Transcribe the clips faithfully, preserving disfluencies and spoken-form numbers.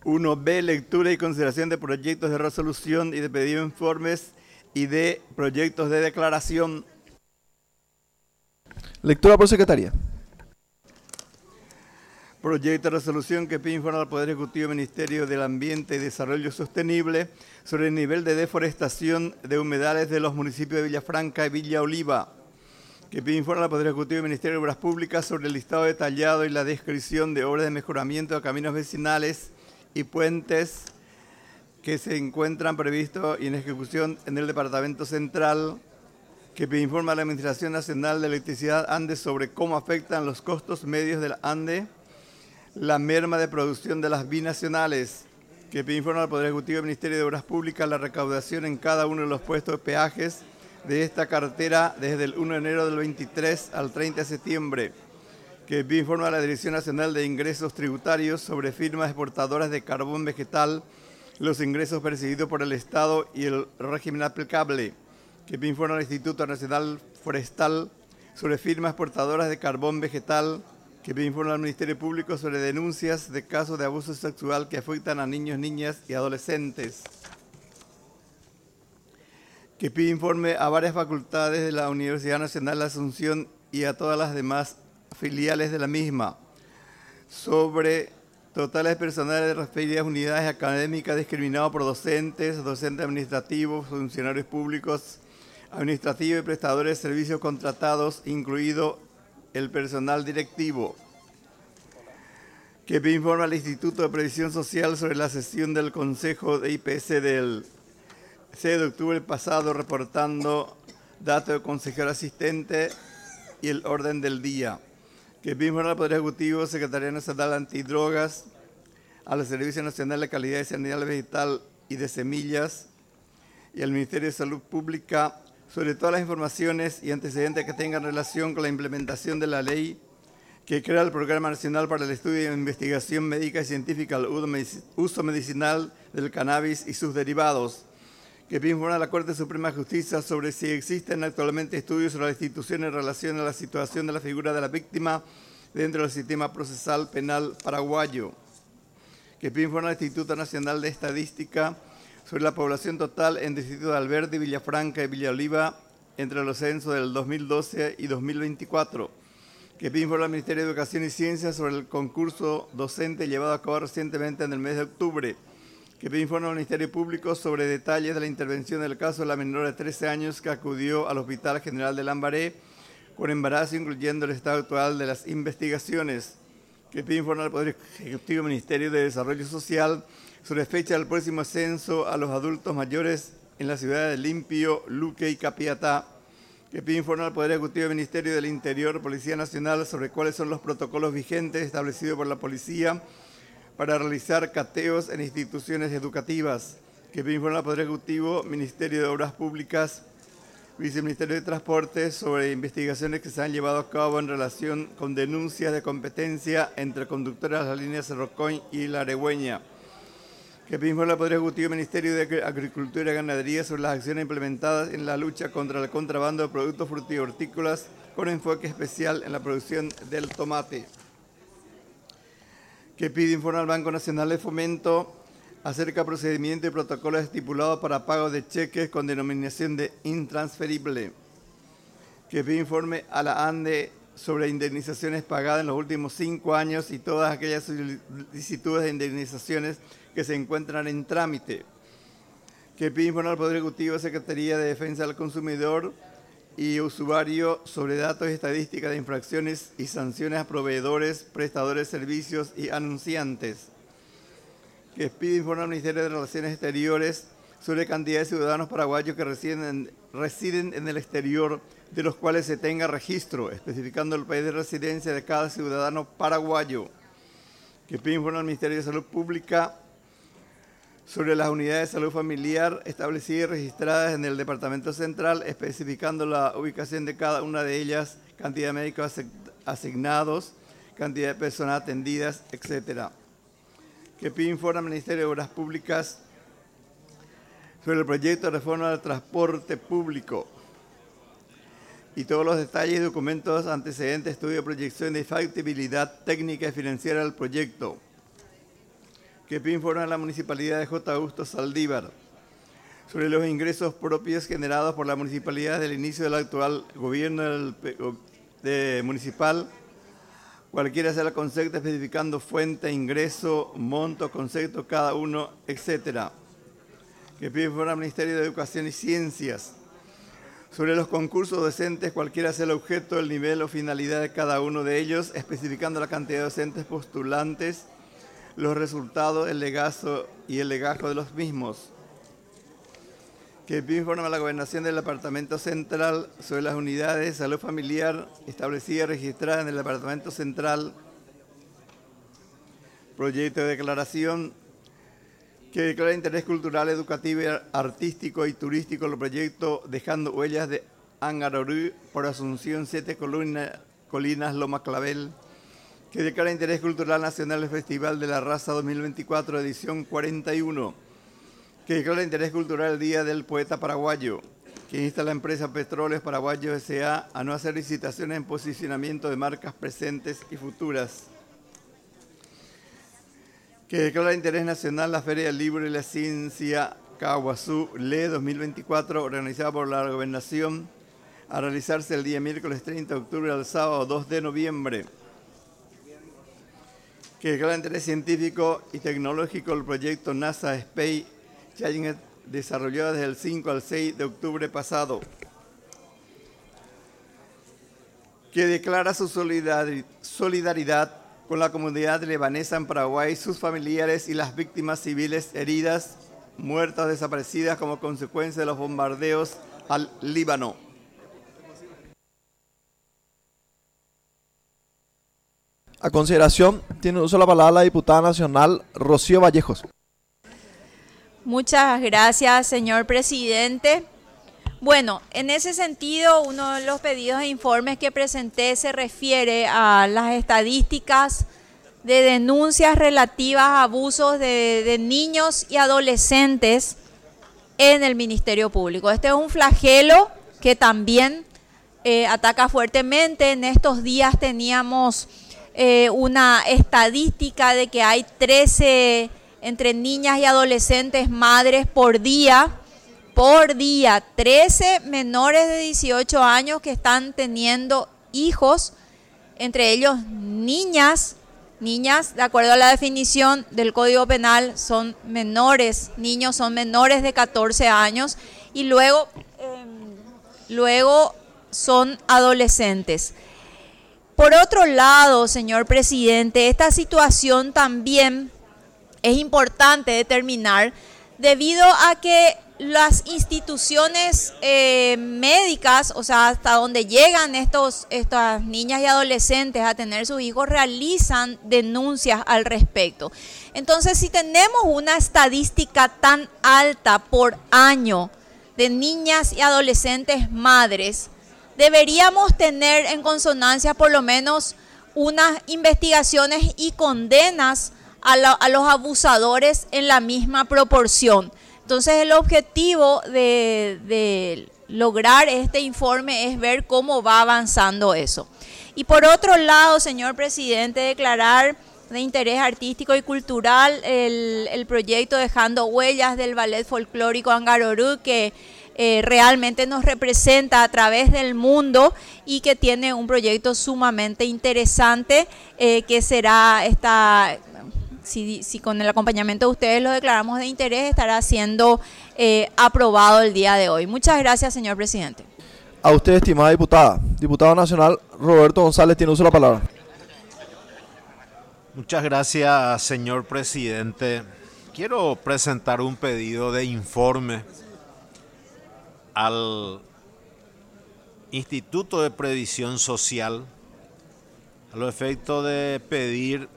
uno be, lectura y consideración de proyectos de resolución y de pedido de informes y de proyectos de declaración. Lectura por secretaria. Proyecto de resolución que pide informar al Poder Ejecutivo y Ministerio del Ambiente y Desarrollo Sostenible sobre el nivel de deforestación de humedales de los municipios de Villafranca y Villa Oliva. Que pide informar al Poder Ejecutivo y Ministerio de Obras Públicas sobre el listado detallado y la descripción de obras de mejoramiento de caminos vecinales y puentes que se encuentran previstos y en ejecución en el Departamento Central. Que pide informar a la Administración Nacional de Electricidad ANDE sobre cómo afectan los costos medios de la ANDE la merma de producción de las binacionales. Que pide informar al Poder Ejecutivo y Ministerio de Obras Públicas la recaudación en cada uno de los puestos de peajes de esta cartera desde el primero de enero del veintitrés al treinta de septiembre. Que pide informar a la Dirección Nacional de Ingresos Tributarios sobre firmas exportadoras de carbón vegetal, los ingresos percibidos por el Estado y el régimen aplicable. Que pide informar al Instituto Nacional Forestal sobre firmas exportadoras de carbón vegetal. Que pide informar al Ministerio Público sobre denuncias de casos de abuso sexual que afectan a niños, niñas y adolescentes. Que pide informe a varias facultades de la Universidad Nacional de Asunción y a todas las demás filiales de la misma sobre totales personales de referidas unidades académicas discriminados por docentes, docentes administrativos, funcionarios públicos, administrativos y prestadores de servicios contratados, incluido el personal directivo. Que pide informe al Instituto de Previsión Social sobre la sesión del Consejo de I P C del seis de octubre pasado, reportando datos de consejero asistente y el orden del día. Que pide informar al Poder Ejecutivo, Secretaría Nacional Antidrogas, al Servicio Nacional de Calidad y Sanidad Vegetal y de Semillas y al Ministerio de Salud Pública sobre todas las informaciones y antecedentes que tengan relación con la implementación de la ley que crea el Programa Nacional para el Estudio e Investigación Médica y Científica al uso medicinal del cannabis y sus derivados. Que pide informar a la Corte Suprema de Justicia sobre si existen actualmente estudios sobre la institución en relación a la situación de la figura de la víctima dentro del sistema procesal penal paraguayo. Que pide informar al Instituto Nacional de Estadística sobre la población total en distrito de Alberdi, Villafranca y Villa Oliva entre los censos del dos mil doce y dos mil veinticuatro. Que pide informar al Ministerio de Educación y Ciencia sobre el concurso docente llevado a cabo recientemente en el mes de octubre. Que pide informe al Ministerio Público sobre detalles de la intervención del caso de la menor de trece años que acudió al Hospital General de Lambaré con embarazo, incluyendo el estado actual de las investigaciones. Que pide informe al Poder Ejecutivo y Ministerio de Desarrollo Social sobre fecha del próximo censo a los adultos mayores en la ciudad de Limpio, Luque y Capiatá. Que pide informe al Poder Ejecutivo y Ministerio del Interior, Policía Nacional, sobre cuáles son los protocolos vigentes establecidos por la Policía para realizar cateos en instituciones educativas. Que pide informar al Poder Ejecutivo, Ministerio de Obras Públicas, Viceministerio de Transporte sobre investigaciones que se han llevado a cabo en relación con denuncias de competencia entre conductores de las líneas Cerrocoy y La Aregüeña. Que pide informe al Poder Ejecutivo, Ministerio de Agricultura y Ganadería sobre las acciones implementadas en la lucha contra el contrabando de productos frutícolas con enfoque especial en la producción del tomate. Que pide informe al Banco Nacional de Fomento acerca de procedimientos y protocolos estipulados para pago de cheques con denominación de intransferible. Que pide informe a la ANDE sobre indemnizaciones pagadas en los últimos cinco años y todas aquellas solicitudes de indemnizaciones que se encuentran en trámite. Que pide informar al Poder Ejecutivo, Secretaría de Defensa del Consumidor y Usuario sobre datos y estadísticas de infracciones y sanciones a proveedores, prestadores de servicios y anunciantes. Que pide informar al Ministerio de Relaciones Exteriores sobre cantidad de ciudadanos paraguayos que residen en, residen en el exterior, de los cuales se tenga registro, especificando el país de residencia de cada ciudadano paraguayo. Que pide informar al Ministerio de Salud Pública sobre las unidades de salud familiar establecidas y registradas en el Departamento Central, especificando la ubicación de cada una de ellas, cantidad de médicos asignados, cantidad de personas atendidas, etcétera. Que pide informe al Ministerio de Obras Públicas sobre el proyecto de reforma del transporte público y todos los detalles, documentos, antecedentes, estudio de proyección de factibilidad técnica y financiera del proyecto. que pide informe a la Municipalidad de J. Augusto Saldívar sobre los ingresos propios generados por la Municipalidad desde el inicio del actual gobierno del, de, municipal, cualquiera sea el concepto, especificando fuente, ingreso, monto, concepto, cada uno, etcétera. Que pide informe al Ministerio de Educación y Ciencias sobre los concursos docentes, cualquiera sea el objeto, el nivel o finalidad de cada uno de ellos, especificando la cantidad de docentes postulantes, los resultados, el legazo y el legajo de los mismos. Que pide informe a la Gobernación del Departamento Central sobre las unidades de salud familiar establecidas y registradas en el Departamento Central. Proyecto de declaración que declara interés cultural, educativo, artístico y turístico el proyecto Dejando Huellas de Angarorú por Asunción, Siete Colinas, Colinas, Loma Clavel, que declara interés cultural nacional el Festival de la Raza dos mil veinticuatro, edición cuarenta y uno, que declara interés cultural el Día del Poeta Paraguayo, que insta a la empresa Petróleos Paraguayos S A a no hacer licitaciones en posicionamiento de marcas presentes y futuras, que declara interés nacional la Feria del Libro y la Ciencia Caguazú L E dos mil veinticuatro, organizada por la Gobernación, a realizarse el día miércoles treinta de octubre al sábado dos de noviembre. Que declara interés científico y tecnológico el proyecto NASA Space Challenge, desarrollado desde el cinco al seis de octubre pasado. Que declara su solidaridad con la comunidad libanesa en Paraguay, sus familiares y las víctimas civiles heridas, muertas, desaparecidas como consecuencia de los bombardeos al Líbano. A consideración, tiene uso la palabra la diputada nacional Rocío Vallejos. Muchas gracias, señor presidente. Bueno, en ese sentido, uno de los pedidos e informes que presenté se refiere a las estadísticas de denuncias relativas a abusos de, de niños y adolescentes en el Ministerio Público. Este es un flagelo que también eh, ataca fuertemente. En estos días teníamos eh, una estadística de que hay trece entre niñas y adolescentes madres por día. Por día, trece menores de dieciocho años que están teniendo hijos, entre ellos niñas, niñas, de acuerdo a la definición del Código Penal, son menores, niños son menores de catorce años y luego, eh, luego son adolescentes. Por otro lado, señor presidente, esta situación también es importante determinar debido a que las instituciones eh, médicas, o sea, hasta donde llegan estos, estas niñas y adolescentes a tener sus hijos, realizan denuncias al respecto. Entonces, si tenemos una estadística tan alta por año de niñas y adolescentes madres, deberíamos tener en consonancia por lo menos unas investigaciones y condenas a, la, a los abusadores en la misma proporción. Entonces el objetivo de, de lograr este informe es ver cómo va avanzando eso. Y por otro lado, señor presidente, declarar de interés artístico y cultural el, el proyecto Dejando Huellas del Ballet Folclórico Angarorú, que eh, realmente nos representa a través del mundo y que tiene un proyecto sumamente interesante eh, que será esta... Si, si con el acompañamiento de ustedes lo declaramos de interés, estará siendo eh, aprobado el día de hoy. Muchas gracias, señor presidente. A usted, estimada diputada. Diputado nacional Roberto González, tiene uso de la palabra. Muchas gracias, señor presidente. Quiero presentar un pedido de informe al Instituto de Previsión Social a los efectos de pedir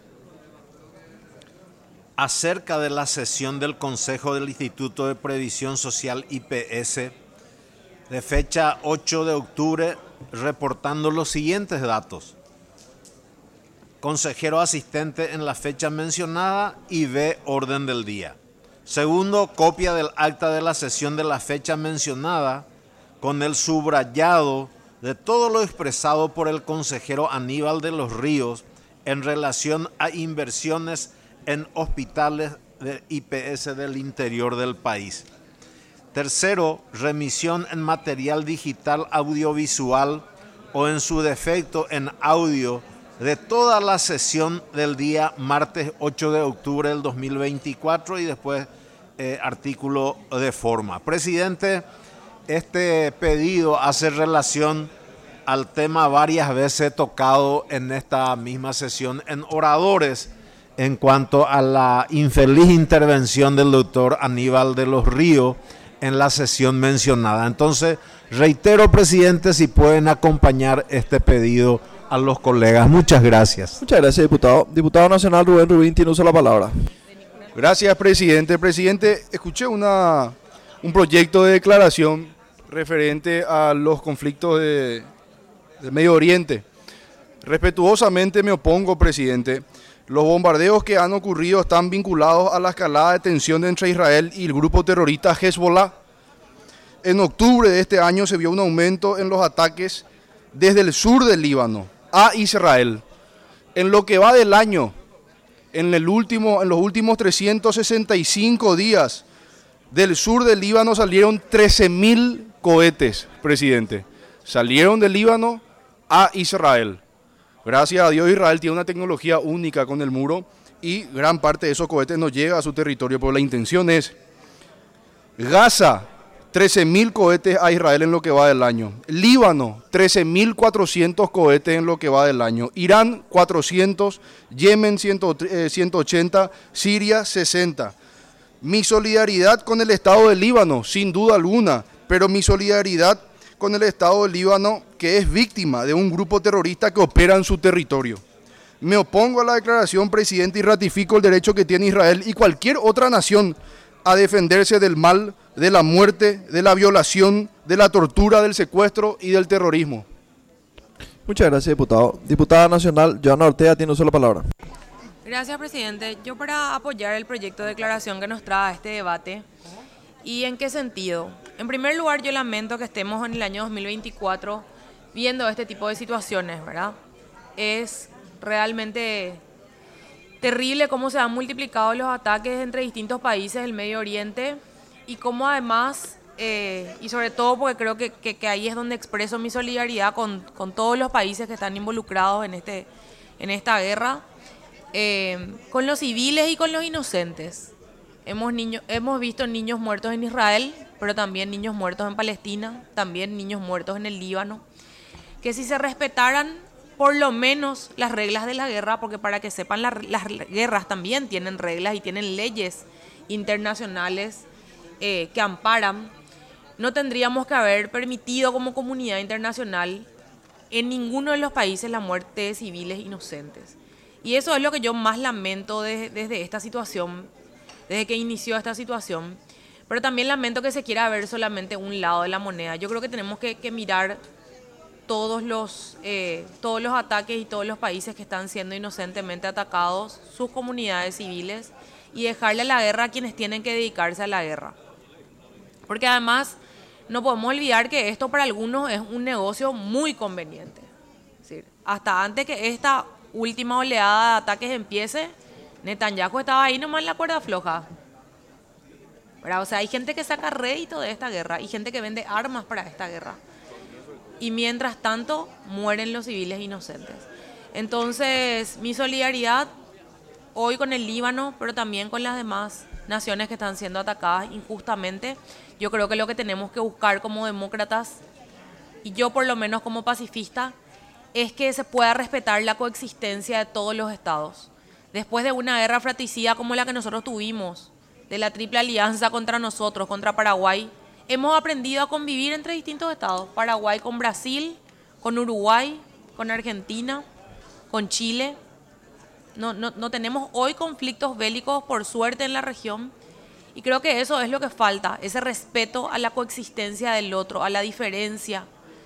acerca de la sesión del Consejo del Instituto de Previsión Social I P S de fecha ocho de octubre, reportando los siguientes datos. Consejero asistente en la fecha mencionada y B, orden del día. Segundo, copia del acta de la sesión de la fecha mencionada con el subrayado de todo lo expresado por el consejero Aníbal de los Ríos en relación a inversiones en hospitales de I P S del interior del país. Tercero, remisión en material digital audiovisual o en su defecto en audio de toda la sesión del día martes ocho de octubre del dos mil veinticuatro y después eh, artículo de forma. Presidente, este pedido hace relación al tema varias veces tocado en esta misma sesión en Oradores en cuanto a la infeliz intervención del doctor Aníbal de los Ríos en la sesión mencionada. Entonces, reitero, presidente, si pueden acompañar este pedido a los colegas. Muchas gracias. Muchas gracias, diputado. Diputado nacional Rubén Rubín tiene uso de la palabra. Gracias, presidente. Presidente, escuché una, un proyecto de declaración referente a los conflictos de, del Medio Oriente. Respetuosamente me opongo, presidente. Los bombardeos que han ocurrido están vinculados a la escalada de tensión entre Israel y el grupo terrorista Hezbollah. En octubre de este año se vio un aumento en los ataques desde el sur del Líbano a Israel. En lo que va del año, en, el último, en los últimos trescientos sesenta y cinco días, del sur del Líbano salieron trece mil cohetes, presidente. Salieron del Líbano a Israel. Gracias a Dios, Israel tiene una tecnología única con el muro y gran parte de esos cohetes no llega a su territorio, pero la intención es Gaza, trece mil cohetes a Israel en lo que va del año. Líbano, trece mil cuatrocientos cohetes en lo que va del año. Irán, cuatrocientos. Yemen, ciento ochenta. Siria, sesenta. Mi solidaridad con el Estado del Líbano, sin duda alguna, pero mi solidaridad con el Estado del Líbano, que es víctima de un grupo terrorista que opera en su territorio. Me opongo a la declaración, presidente, y ratifico el derecho que tiene Israel y cualquier otra nación a defenderse del mal, de la muerte, de la violación, de la tortura, del secuestro y del terrorismo. Muchas gracias, diputado. Diputada nacional Joana Ortega tiene uso de la palabra. Gracias, presidente. Yo para apoyar el proyecto de declaración que nos trae este debate. ¿Y en qué sentido? En primer lugar, yo lamento que estemos en el año dos mil veinticuatro viendo este tipo de situaciones, ¿verdad? Es realmente terrible cómo se han multiplicado los ataques entre distintos países del Medio Oriente y cómo además, eh, y sobre todo porque creo que, que, que ahí es donde expreso mi solidaridad con, con todos los países que están involucrados en, este, en esta guerra, eh, con los civiles y con los inocentes. Hemos, niño, hemos visto niños muertos en Israel, pero también niños muertos en Palestina, también niños muertos en el Líbano, que si se respetaran por lo menos las reglas de la guerra, porque para que sepan, la, las guerras también tienen reglas y tienen leyes internacionales eh, que amparan, no tendríamos que haber permitido como comunidad internacional en ninguno de los países la muerte de civiles inocentes. Y eso es lo que yo más lamento de, desde esta situación, desde que inició esta situación, pero también lamento que se quiera ver solamente un lado de la moneda. Yo creo que tenemos que, que mirar todos los, eh, todos los ataques y todos los países que están siendo inocentemente atacados, sus comunidades civiles, y dejarle a la guerra a quienes tienen que dedicarse a la guerra. Porque además no podemos olvidar que esto para algunos es un negocio muy conveniente. Es decir, hasta antes que esta última oleada de ataques empiece, Netanyahu estaba ahí nomás en la cuerda floja. ¿Verdad? O sea, hay gente que saca rédito de esta guerra y gente que vende armas para esta guerra. Y mientras tanto, mueren los civiles inocentes. Entonces, mi solidaridad hoy con el Líbano, pero también con las demás naciones que están siendo atacadas injustamente. Yo creo que lo que tenemos que buscar como demócratas, y yo por lo menos como pacifista, es que se pueda respetar la coexistencia de todos los estados. Después de una guerra fratricida como la que nosotros tuvimos, de la Triple Alianza contra nosotros, contra Paraguay, hemos aprendido a convivir entre distintos estados. Paraguay con Brasil, con Uruguay, con Argentina, con Chile. No, no, no tenemos hoy conflictos bélicos, por suerte, en la región. Y creo que eso es lo que falta, ese respeto a la coexistencia del otro, a la diferencia.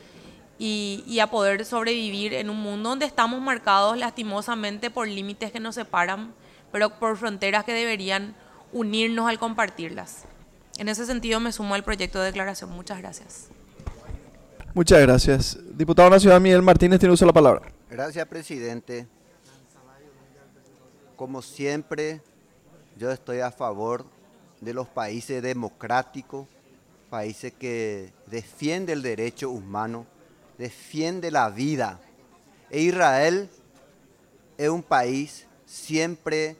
Y, y a poder sobrevivir en un mundo donde estamos marcados lastimosamente por límites que nos separan, pero por fronteras que deberían unirnos al compartirlas. En ese sentido me sumo al proyecto de declaración. Muchas gracias. Muchas gracias. Diputado nacional Miguel Martínez tiene uso de la palabra. Gracias, presidente. como siempre, yo estoy a favor de los países democráticos, países que defienden el derecho humano, defienden la vida. E Israel es un país siempre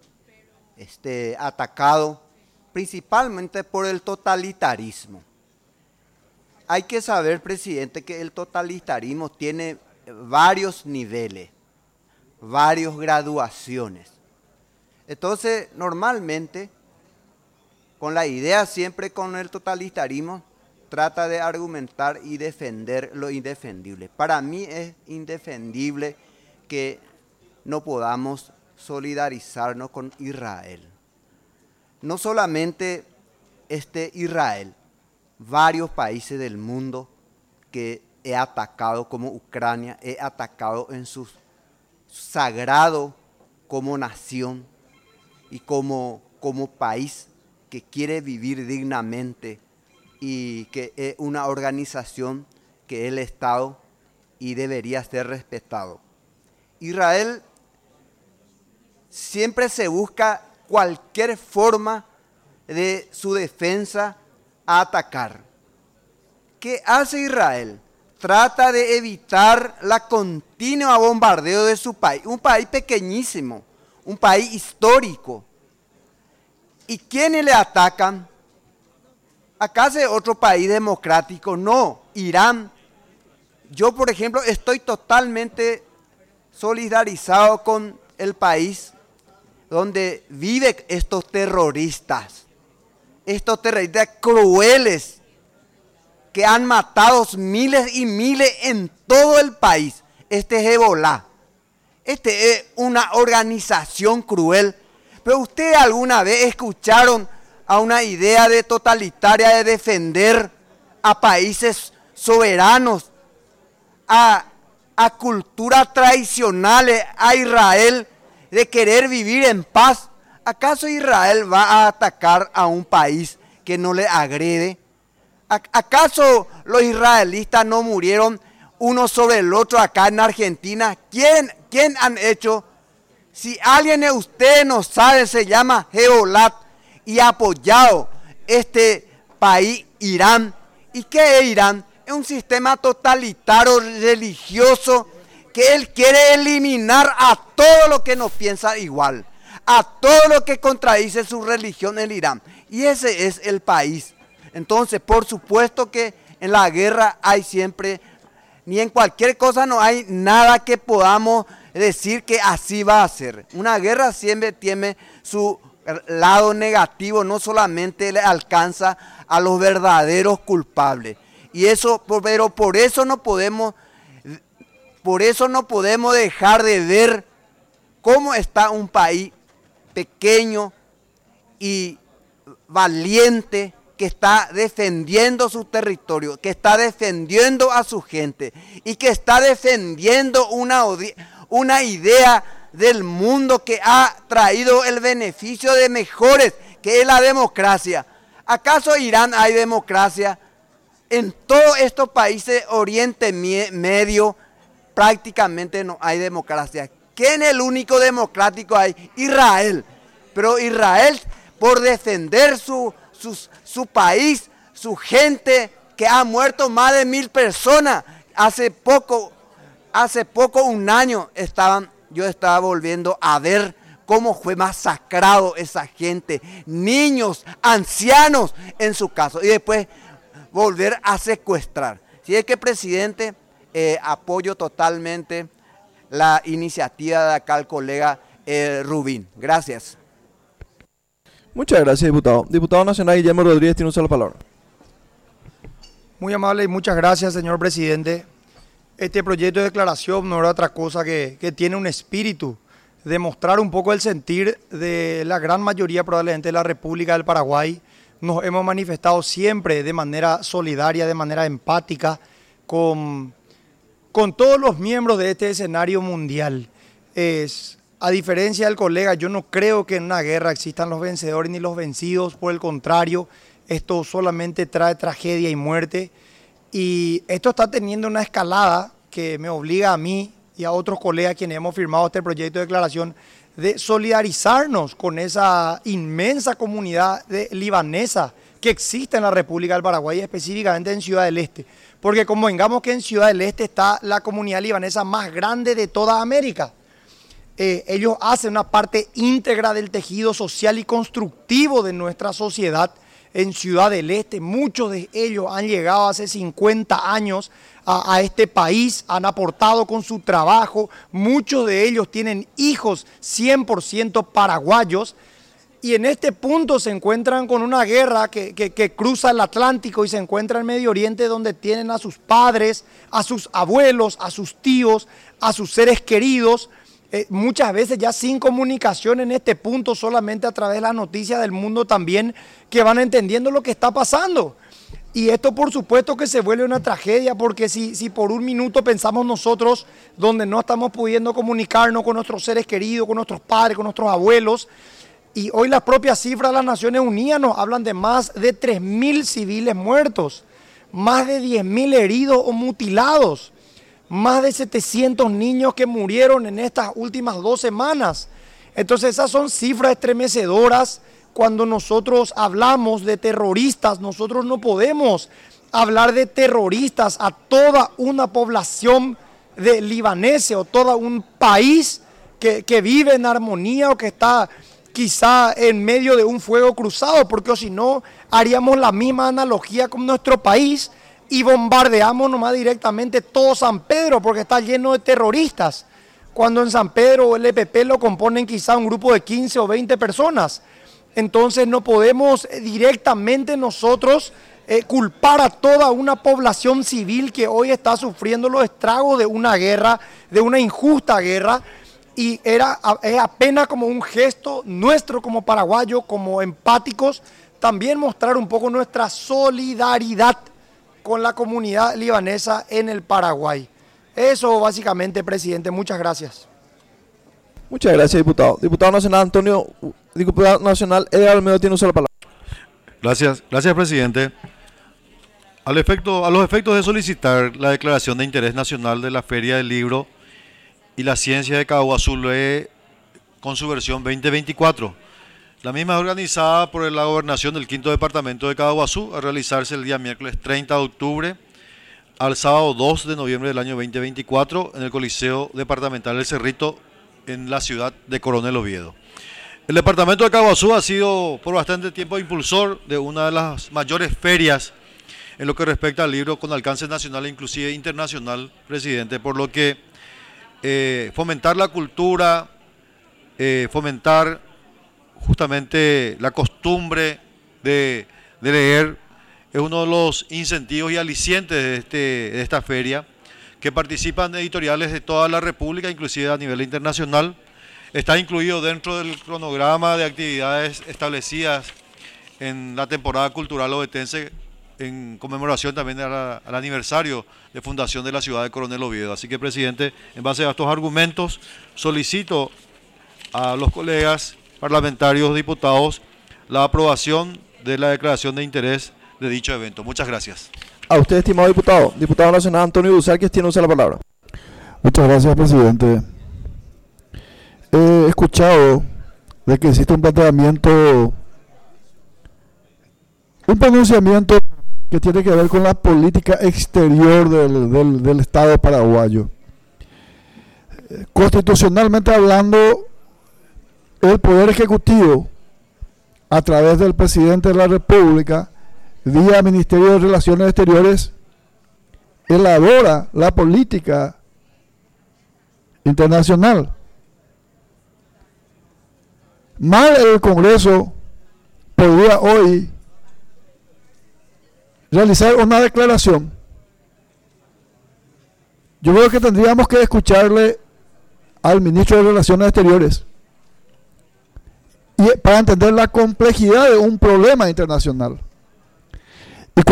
este, atacado, principalmente por el totalitarismo. Hay que saber, presidente, que el totalitarismo tiene varios niveles, varias graduaciones. Entonces, normalmente, con la idea siempre con el totalitarismo, trata de argumentar y defender lo indefendible. Para mí es indefendible que no podamos solidarizarnos con Israel. No solamente este Israel, varios países del mundo que he atacado, como Ucrania, he atacado en su sagrado como nación y como, como país que quiere vivir dignamente y que es una organización que es el Estado y debería ser respetado. Israel siempre se busca cualquier forma de su defensa a atacar. ¿Qué hace Israel? Trata de evitar la continua bombardeo de su país, un país pequeñísimo, un país histórico. ¿Y quiénes le atacan? ¿Acaso es otro país democrático? No, Irán. Yo, por ejemplo, estoy totalmente solidarizado con el país donde viven estos terroristas, estos terroristas crueles que han matado miles y miles en todo el país. Este es Hezbollah. Este es una organización cruel. Pero ustedes alguna vez escucharon a una idea de totalitaria de defender a países soberanos, a, a culturas tradicionales, a Israel, de querer vivir en paz? ¿Acaso Israel va a atacar a un país que no le agrede? ¿Acaso los israelitas no murieron uno sobre el otro acá en Argentina? ¿Quién, quién han hecho? Si alguien de ustedes no sabe, se llama Hezbollah y ha apoyado este país, Irán. ¿Y qué es Irán? Es un sistema totalitario religioso que él quiere eliminar a todo lo que no piensa igual, a todo lo que contradice su religión en Irán. Y ese es el país. Entonces, por supuesto que en la guerra hay siempre, ni en cualquier cosa no hay nada que podamos decir que así va a ser. Una guerra siempre tiene su lado negativo, no solamente le alcanza a los verdaderos culpables. Y eso, pero por eso no podemos, por eso no podemos dejar de ver cómo está un país pequeño y valiente que está defendiendo su territorio, que está defendiendo a su gente y que está defendiendo una, una idea del mundo que ha traído el beneficio de mejores, que es la democracia. ¿Acaso en Irán hay democracia? En todos estos países Oriente Medio prácticamente no hay democracia. ¿Quién es el único democrático ahí? Israel. Pero Israel, por defender su, su, su país, su gente, que ha muerto más de mil personas, hace poco, hace poco, un año, estaban, yo estaba volviendo a ver cómo fue masacrado esa gente, niños, ancianos en su caso, y después volver a secuestrar. Si es que, presidente, eh, apoyo totalmente la iniciativa de acá el colega eh, Rubín. Gracias. Muchas gracias, diputado. Diputado nacional Guillermo Rodríguez tiene un solo palabra. Muy amable y muchas gracias, señor presidente. Este proyecto de declaración no era otra cosa que, que tiene un espíritu de mostrar un poco el sentir de la gran mayoría probablemente de la República del Paraguay. Nos hemos manifestado siempre de manera solidaria, de manera empática con, con todos los miembros de este escenario mundial. Es, a diferencia del colega, yo no creo que en una guerra existan los vencedores ni los vencidos. Por el contrario, esto solamente trae tragedia y muerte. Y esto está teniendo una escalada que me obliga a mí y a otros colegas quienes hemos firmado este proyecto de declaración de solidarizarnos con esa inmensa comunidad de, libanesa que existe en la República del Paraguay, específicamente en Ciudad del Este. Porque convengamos que en Ciudad del Este está la comunidad libanesa más grande de toda América. Eh, ellos hacen una parte íntegra del tejido social y constructivo de nuestra sociedad en Ciudad del Este. Muchos de ellos han llegado hace cincuenta años a, a este país, han aportado con su trabajo. Muchos de ellos tienen hijos cien por ciento paraguayos. Y en este punto se encuentran con una guerra que, que, que cruza el Atlántico y se encuentra en Medio Oriente, donde tienen a sus padres, a sus abuelos, a sus tíos, a sus seres queridos, eh, muchas veces ya sin comunicación en este punto, solamente a través de las noticias del mundo también, que van entendiendo lo que está pasando. Y esto por supuesto que se vuelve una tragedia, porque si, si por un minuto pensamos nosotros, donde no estamos pudiendo comunicarnos con nuestros seres queridos, con nuestros padres, con nuestros abuelos, y hoy las propias cifras de las Naciones Unidas nos hablan de más de tres mil civiles muertos, más de diez mil heridos o mutilados, más de setecientos niños que murieron en estas últimas dos semanas. Entonces esas son cifras estremecedoras. Cuando nosotros hablamos de terroristas, nosotros no podemos hablar de terroristas a toda una población de libaneses o todo un país que, que vive en armonía o que está quizá en medio de un fuego cruzado, porque si no haríamos la misma analogía con nuestro país y bombardeamos nomás directamente todo San Pedro porque está lleno de terroristas, cuando en San Pedro el E P P lo componen quizá un grupo de quince o veinte personas. Entonces no podemos directamente nosotros eh, culpar a toda una población civil que hoy está sufriendo los estragos de una guerra, de una injusta guerra. Y era es apenas como un gesto nuestro como paraguayos, como empáticos, también mostrar un poco nuestra solidaridad con la comunidad libanesa en el Paraguay. Eso básicamente, presidente. Muchas gracias. Muchas gracias, diputado. Diputado nacional Antonio, diputado nacional Edgar Almedo tiene uso de la palabra. Gracias, gracias, presidente. Al efecto, a los efectos de solicitar la declaración de interés nacional de la Feria del Libro y la Ciencia de Caguazú con su versión veinte veinticuatro. La misma es organizada por la Gobernación del Quinto Departamento de Caguazú a realizarse el día miércoles treinta de octubre al sábado dos de noviembre del año veinte veinticuatro en el Coliseo Departamental del Cerrito en la ciudad de Coronel Oviedo. El Departamento de Caguazú ha sido por bastante tiempo impulsor de una de las mayores ferias en lo que respecta al libro con alcance nacional e inclusive internacional, presidente, por lo que Eh, fomentar la cultura, eh, fomentar justamente la costumbre de, de leer es uno de los incentivos y alicientes de, este, de esta feria, que participan editoriales de toda la República, inclusive a nivel internacional. Está incluido dentro del cronograma de actividades establecidas en la temporada cultural ovetense, en conmemoración también al, al aniversario de fundación de la ciudad de Coronel Oviedo. Así que, presidente, en base a estos argumentos, solicito a los colegas parlamentarios, diputados, la aprobación de la declaración de interés de dicho evento. Muchas gracias. A usted, estimado diputado. Diputado nacional Antonio Duzarquez tiene uso de la palabra. Muchas gracias, presidente. He escuchado de que existe un planteamiento, un pronunciamiento que tiene que ver con la política exterior del, del, del Estado paraguayo. Constitucionalmente hablando, el Poder Ejecutivo, a través del Presidente de la República, vía Ministerio de Relaciones Exteriores, elabora la política internacional. Mal el Congreso podría hoy realizar una declaración. Yo creo que tendríamos que escucharle al ministro de Relaciones Exteriores y para entender la complejidad de un problema internacional. Y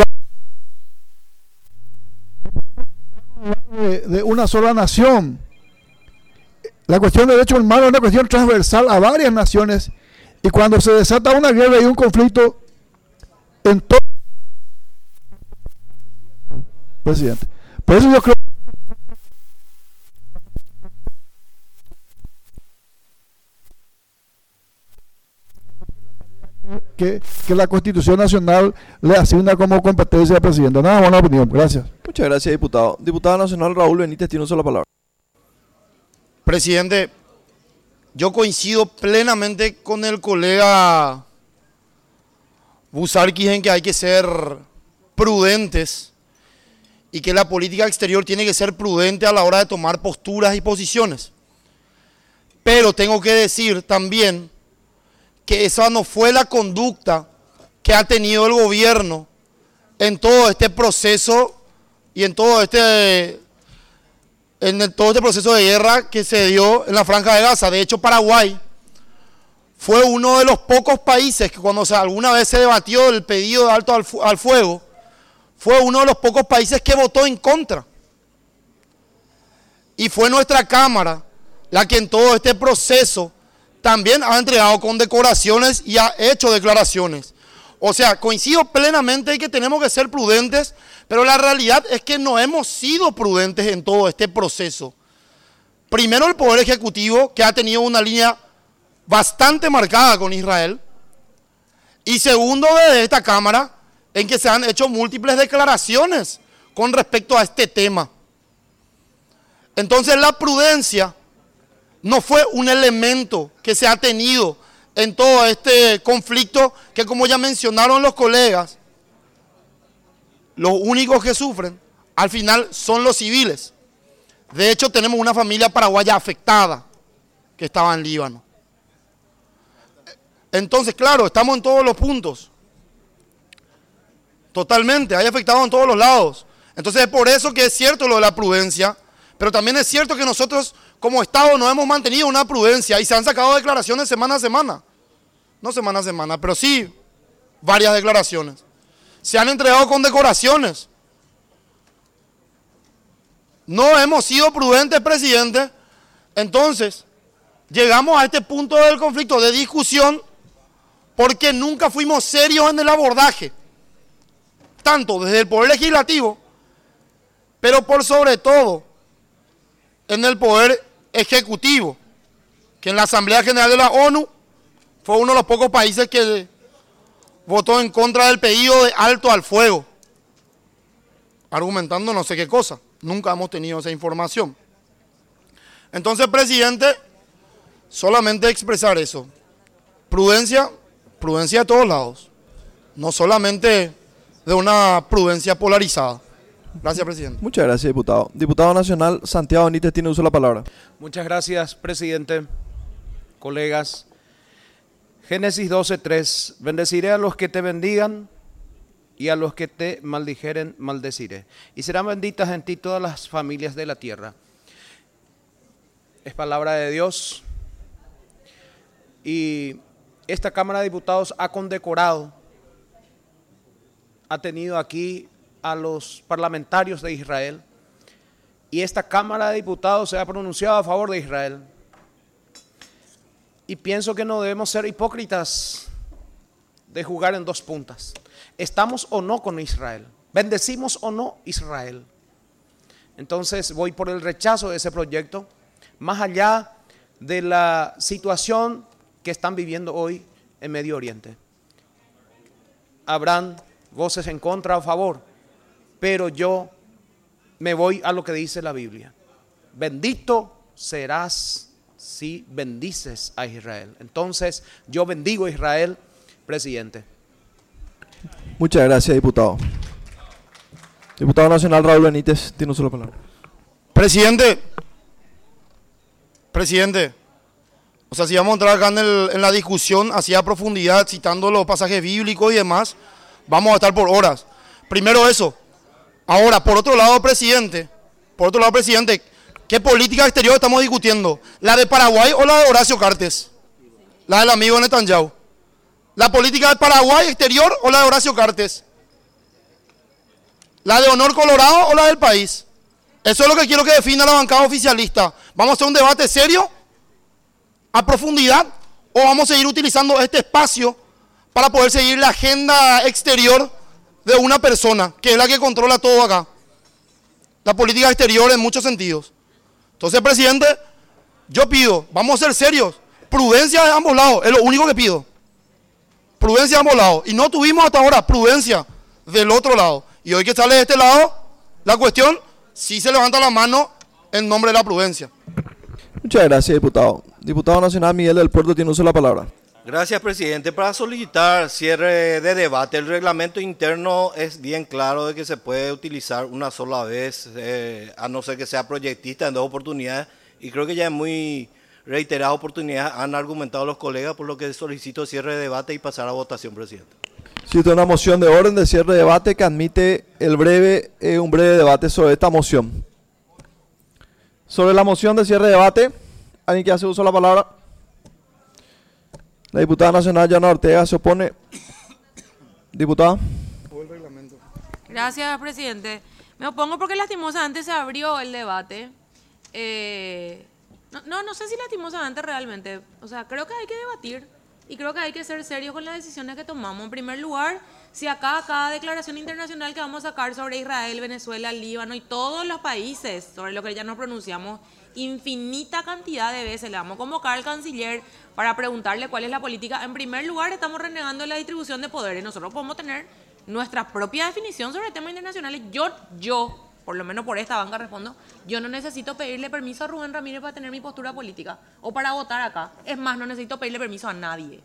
de, de una sola nación, la cuestión de derechos humanos es una cuestión transversal a varias naciones, y cuando se desata una guerra y un conflicto en todo, presidente. Por eso yo creo que, que la Constitución Nacional le asigna como competencia al presidente. Nada más una opinión. Gracias. Muchas gracias, diputado. Diputado nacional Raúl Benítez tiene una sola palabra. Presidente, yo coincido plenamente con el colega Busarquis en que hay que ser prudentes y que la política exterior tiene que ser prudente a la hora de tomar posturas y posiciones. Pero tengo que decir también que esa no fue la conducta que ha tenido el gobierno en todo este proceso y en todo este, en el, todo este proceso de guerra que se dio en la Franja de Gaza. De hecho, Paraguay fue uno de los pocos países que cuando se, alguna vez se debatió el pedido de alto al, al fuego, fue uno de los pocos países que votó en contra. Y fue nuestra Cámara la que en todo este proceso también ha entregado condecoraciones y ha hecho declaraciones. O sea, coincido plenamente en que tenemos que ser prudentes, pero la realidad es que no hemos sido prudentes en todo este proceso. Primero, el Poder Ejecutivo, que ha tenido una línea bastante marcada con Israel. Y segundo, desde esta Cámara, en que se han hecho múltiples declaraciones con respecto a este tema. Entonces, la prudencia no fue un elemento que se ha tenido en todo este conflicto que, como ya mencionaron los colegas, los únicos que sufren al final son los civiles. De hecho, tenemos una familia paraguaya afectada que estaba en Líbano. Entonces, claro, estamos en todos los puntos. Totalmente, hay afectados en todos los lados. Entonces, es por eso que es cierto lo de la prudencia, pero también es cierto que nosotros como Estado no hemos mantenido una prudencia y se han sacado declaraciones semana a semana. No semana a semana, pero sí varias declaraciones. Se han entregado condecoraciones. No hemos sido prudentes, presidente. Entonces, llegamos a este punto del conflicto de discusión porque nunca fuimos serios en el abordaje. Tanto desde el Poder Legislativo, pero por sobre todo en el Poder Ejecutivo, que en la Asamblea General de la ONU fue uno de los pocos países que votó en contra del pedido de alto al fuego, argumentando no sé qué cosa. Nunca hemos tenido esa información. Entonces, presidente, solamente expresar eso. Prudencia, prudencia de todos lados, no solamente de una prudencia polarizada. Gracias, presidente. Muchas gracias, diputado. Diputado nacional Santiago Benítez tiene uso de la palabra. Muchas gracias, presidente. Colegas, Génesis doce tres, bendeciré a los que te bendigan y a los que te maldijeren, maldeciré. Y serán benditas en ti todas las familias de la tierra. Es palabra de Dios. Y esta Cámara de Diputados ha condecorado, ha tenido aquí a los parlamentarios de Israel, y esta Cámara de Diputados se ha pronunciado a favor de Israel. Y pienso que no debemos ser hipócritas de jugar en dos puntas. ¿Estamos o no con Israel? ¿Bendecimos o no Israel? Entonces voy por el rechazo de ese proyecto, más allá de la situación que están viviendo hoy en Medio Oriente. Habrán voces en contra o a favor, pero yo me voy a lo que dice la Biblia. Bendito serás si bendices a Israel. Entonces, yo bendigo a Israel, presidente. Muchas gracias, diputado. Diputado nacional Raúl Benítez, tiene una palabra. Presidente, presidente, o sea, si vamos a entrar acá en, el, en la discusión así a profundidad, citando los pasajes bíblicos y demás, vamos a estar por horas. Primero eso. Ahora, por otro lado, presidente, por otro lado, presidente, ¿qué política exterior estamos discutiendo? ¿La de Paraguay o la de Horacio Cartes? La del amigo Netanyahu. ¿La política de Paraguay exterior o la de Horacio Cartes? ¿La de Honor Colorado o la del país? Eso es lo que quiero que defina la bancada oficialista. ¿Vamos a hacer un debate serio, a profundidad, o vamos a seguir utilizando este espacio para poder seguir la agenda exterior de una persona, que es la que controla todo acá? La política exterior en muchos sentidos. Entonces, presidente, yo pido, vamos a ser serios, prudencia de ambos lados, es lo único que pido. prudencia a ambos lados. Y no tuvimos hasta ahora prudencia del otro lado. Y hoy que sale de este lado, la cuestión, sí se levanta la mano en nombre de la prudencia. Muchas gracias, diputado. Diputado nacional Miguel del Puerto tiene uso de la palabra. Gracias, presidente. Para solicitar cierre de debate, el reglamento interno es bien claro de que se puede utilizar una sola vez, eh, a no ser que sea proyectista en dos oportunidades, y creo que ya en muy reiteradas oportunidades han argumentado los colegas, por lo que solicito cierre de debate y pasar a votación, presidente. Existe una moción de orden de cierre de debate que admite el breve, eh, un breve debate sobre esta moción. Sobre la moción de cierre de debate, ¿alguien que hace uso de la palabra? La diputada nacional Yana Ortega se opone. Diputada. Gracias, presidente. Me opongo porque lastimosamente se abrió el debate. Eh, no, no, no sé si lastimosamente realmente. O sea, creo que hay que debatir y creo que hay que ser serios con las decisiones que tomamos. En primer lugar, si acá cada declaración internacional que vamos a sacar sobre Israel, Venezuela, Líbano y todos los países sobre los que ya nos pronunciamos infinita cantidad de veces, le vamos a convocar al canciller para preguntarle cuál es la política. En primer lugar, estamos renegando la distribución de poderes. Nosotros podemos tener nuestra propia definición sobre temas internacionales. Yo, yo, por lo menos por esta banca respondo, yo no necesito pedirle permiso a Rubén Ramírez para tener mi postura política o para votar acá. Es más, no necesito pedirle permiso a nadie.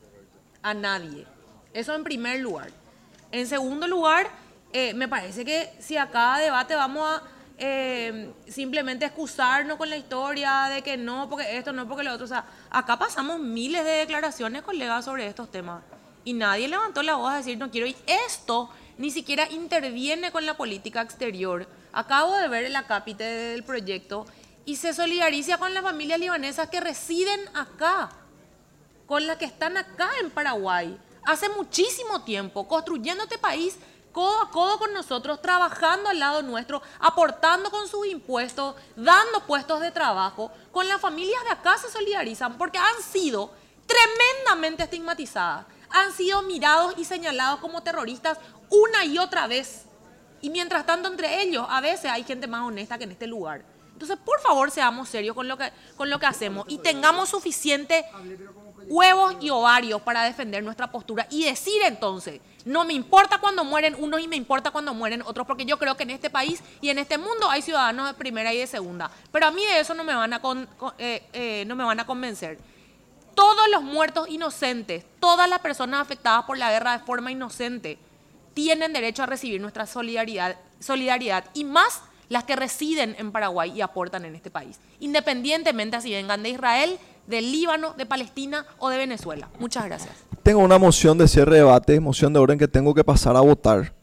A nadie. Eso en primer lugar. En segundo lugar, eh, me parece que si a cada debate vamos a eh, simplemente excusarnos con la historia de que no, porque esto, no, porque lo otro. O sea, acá pasamos miles de declaraciones, colegas, sobre estos temas. Y nadie levantó la voz a decir no quiero. Y esto ni siquiera interviene con la política exterior. Acabo de ver el acápite del proyecto y se solidariza con las familias libanesas que residen acá, con las que están acá en Paraguay, hace muchísimo tiempo, construyendo este país codo a codo con nosotros, trabajando al lado nuestro, aportando con sus impuestos, dando puestos de trabajo. Con las familias de acá se solidarizan porque han sido tremendamente estigmatizadas, han sido mirados y señalados como terroristas una y otra vez. Y mientras tanto, entre ellos, a veces hay gente más honesta que en este lugar. Entonces, por favor, seamos serios con lo que, con lo que hacemos y tengamos suficiente huevos y ovarios para defender nuestra postura y decir entonces, no me importa cuando mueren unos y me importa cuando mueren otros, porque yo creo que en este país y en este mundo hay ciudadanos de primera y de segunda. Pero a mí de eso no me van a, con, eh, eh, no me van a convencer. Todos los muertos inocentes, todas las personas afectadas por la guerra de forma inocente, tienen derecho a recibir nuestra solidaridad, solidaridad y más las que residen en Paraguay y aportan en este país, independientemente si vengan de Israel, del Líbano, de Palestina o de Venezuela. Muchas gracias. Tengo una moción de cierre de debate, moción de orden que tengo que pasar a votar.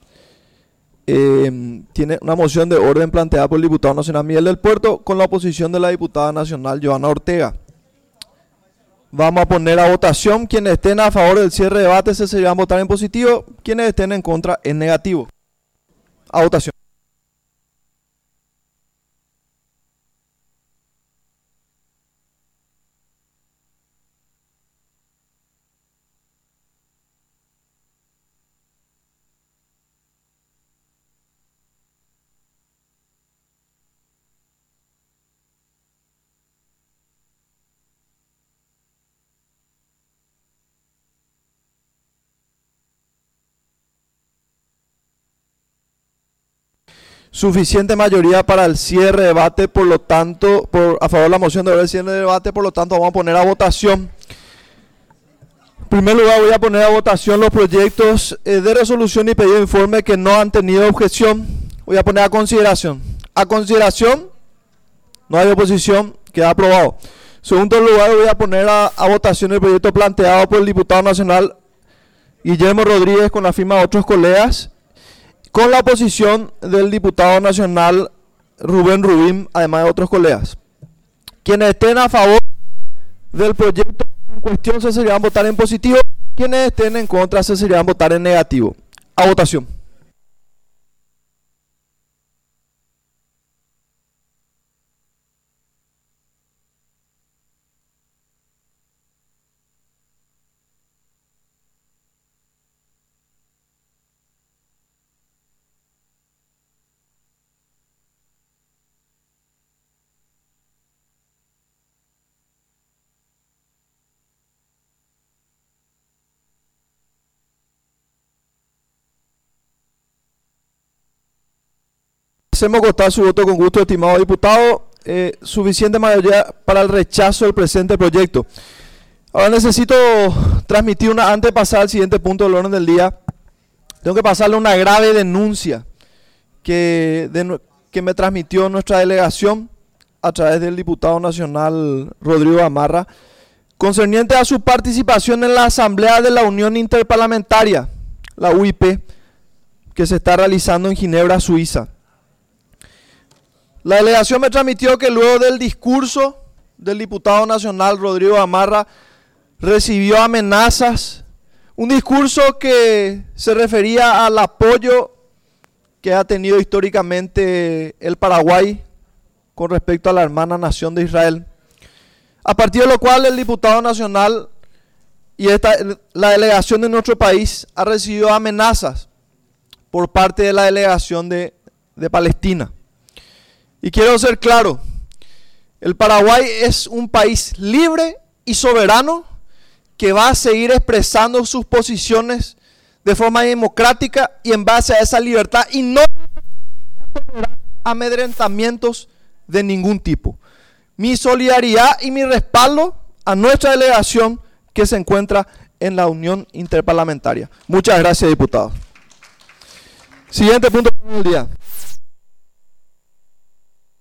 Eh, tiene una moción de orden planteada por el diputado nacional Miguel del Puerto con la oposición de la diputada nacional Joana Ortega. Vamos a poner a votación. Quienes estén a favor del cierre de debate se serían votar en positivo. Quienes estén en contra en negativo. A votación. Suficiente mayoría para el cierre de debate, por lo tanto, por, a favor de la moción de orden de cierre de debate, por lo tanto vamos a poner a votación. En primer lugar voy a poner a votación los proyectos eh, de resolución y pedido de informe que no han tenido objeción. Voy a poner a consideración. A consideración, no hay oposición, queda aprobado. En segundo lugar voy a poner a, a votación el proyecto planteado por el diputado nacional Guillermo Rodríguez con la firma de otros colegas, con la oposición del diputado nacional Rubén Rubín, además de otros colegas. Quienes estén a favor del proyecto en cuestión se serían votar en positivo, quienes estén en contra se serían votar en negativo. A votación. hacemos constar su voto con gusto, estimado diputado. Eh, suficiente mayoría para el rechazo del presente proyecto. Ahora necesito transmitir una, antes de pasar al siguiente punto del orden del día, tengo que pasarle una grave denuncia que, de, que me transmitió nuestra delegación a través del diputado nacional Rodrigo Gamarra, concerniente a su participación en la Asamblea de la Unión Interparlamentaria, la U I P, que se está realizando en Ginebra, Suiza. La delegación me transmitió que luego del discurso del diputado nacional Rodrigo Gamarra recibió amenazas, un discurso que se refería al apoyo que ha tenido históricamente el Paraguay con respecto a la hermana nación de Israel. A partir de lo cual el diputado nacional y esta, la delegación de nuestro país ha recibido amenazas por parte de la delegación de, de Palestina. Y quiero ser claro, el Paraguay es un país libre y soberano que va a seguir expresando sus posiciones de forma democrática y en base a esa libertad y no amedrentamientos de ningún tipo. Mi solidaridad y mi respaldo a nuestra delegación que se encuentra en la Unión Interparlamentaria. Muchas gracias, diputado. Siguiente punto del día.